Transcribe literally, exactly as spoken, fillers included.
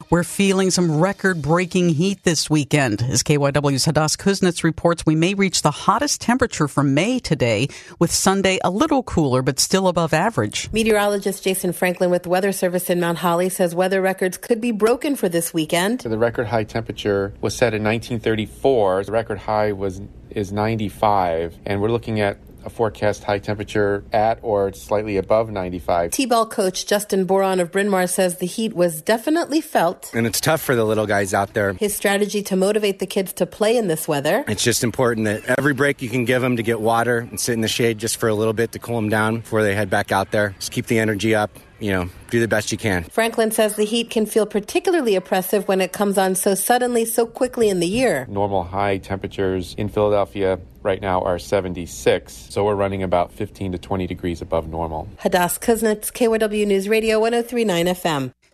We're feeling some record-breaking heat this weekend. As K Y W's Hadas Kuznets reports, we may reach the hottest temperature for May today, with Sunday a little cooler but still above average. Meteorologist Jason Franklin with the Weather Service in Mount Holly says weather records could be broken for this weekend. The record high temperature was set in nineteen thirty-four. The record high was is ninety-five, and we're looking at a forecast high temperature at or slightly above ninety-five. T-ball coach Justin Boron of Bryn Mawr says the heat was definitely felt. And it's tough for the little guys out there. His strategy to motivate the kids to play in this weather. It's just important that every break you can give them to get water and sit in the shade just for a little bit to cool them down before they head back out there. Just keep the energy up. You know, do the best you can. Franklin says the heat can feel particularly oppressive when it comes on so suddenly, so quickly in the year. Normal high temperatures in Philadelphia right now are seventy-six, so we're running about fifteen to twenty degrees above normal. Hadas Kuznets, K Y W News Radio, one oh three point nine F M.